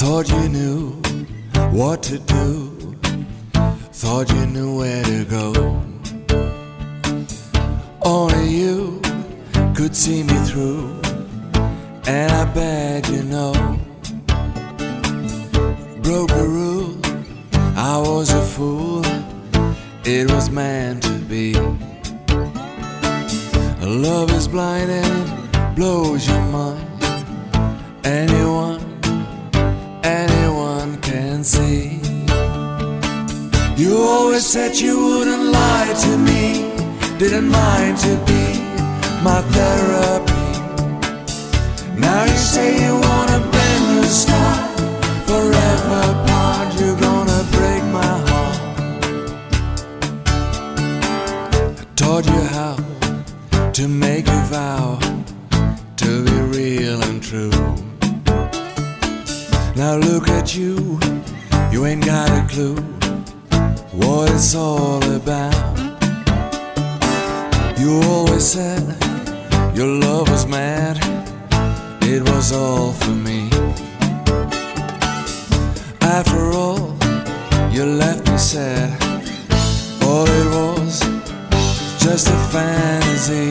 Thought you knew what to do, thought you knew where to go. Only you could see me through, and I bet you know. Broke the rule, I was a fool, it was meant to be. Love is blind and it blows your mind. Anyone can see. You always said you wouldn't lie to me, didn't mind to be my therapy. Now you say you want a brand new start, forever apart, you're gonna break my heart. I taught you how to make a vow, to be real and true. Now look at you, you ain't got a clue what it's all about. You always said your love was mad, it was all for me. After all, you left me sad, all it was just a fantasy.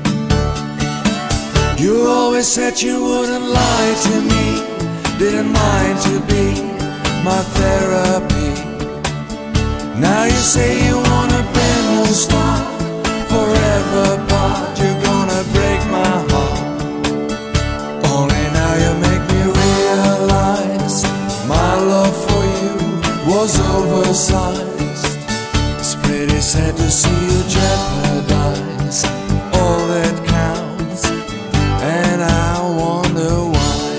You always said you wouldn't lie to me, didn't mind to be my therapy. Now you say you want a brand new start, forever apart, you're gonna break my heart. Only now you make me realize my love for you was oversized. It's pretty sad to see you jeopardize all that counts, and I wonder why.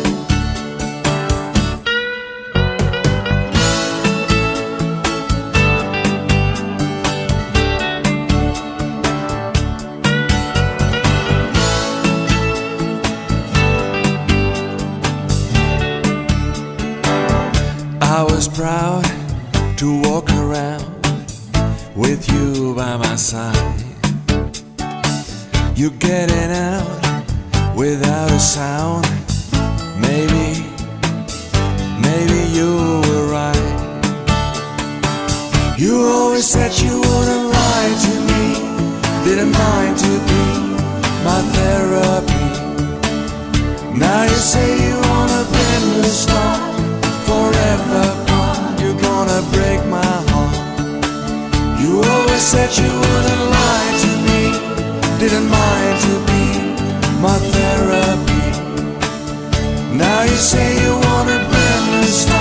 I was proud to walk around with you by my side. You're getting out without a sound. Maybe you were right. You always said you wouldn't lie to me, didn't mind to be my therapy. Now you say you want a brand new start, forever apart, you're gonna break my heart. You always said you wouldn't lie to me, didn't mind to be my therapy. Now you say you want a brand new start.